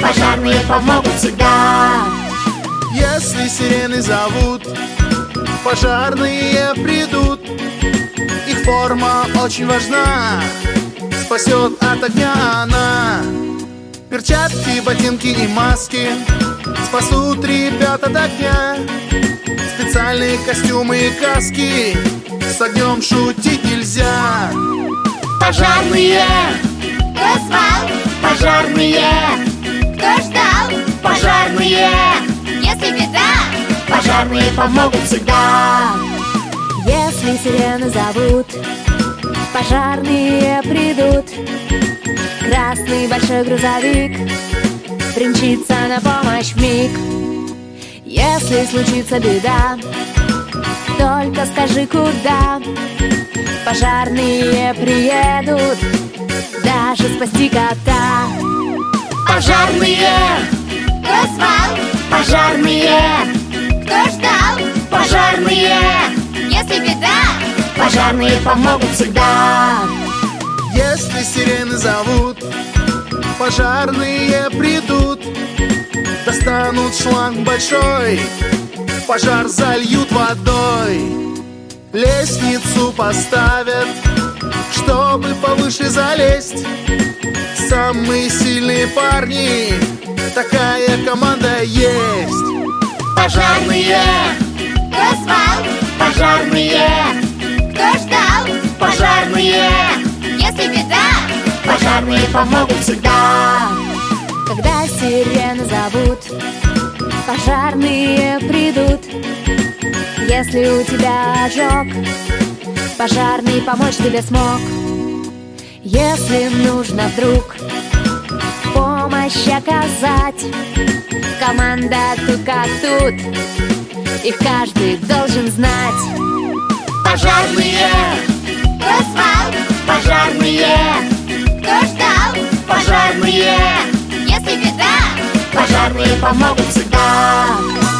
Пожарные помогут всегда. Если сирены зовут, пожарные придут. Их форма очень важна, спасет от огня она. Перчатки, ботинки и маски спасут ребят от огня. Специальные костюмы и каски, с огнем шутить нельзя. Пожарные, кто звал? Пожарные, кто ждал? Пожарные, если беда, пожарные помогут всегда. Если сирены зовут, пожарные придут. Красный большой грузовик примчится на помощь вмиг. Если случится беда, только скажи куда. Пожарные приедут даже спасти кота. Пожарные, кто звал? Пожарные, кто ждал? Пожарные, если беда, пожарные помогут всегда. Если сирены зовут, пожарные придут. Достанут шланг большой, пожар зальют водой. Лестницу поставят, чтобы повыше залезть. Самые сильные парни, такая команда есть. Пожарные, кто звал? Пожарные, кто ждал? Пожарные, если беда, пожарные помогут всегда. Когда сирены зовут, пожарные придут. Если у тебя ожог, пожарный помочь тебе смог. Если нужно вдруг помощь оказать, команда тут как тут, их каждый должен знать. Пожарные, кто звал? Пожарные, кто ждал? Пожарные, если беда, пожарные помогут всегда.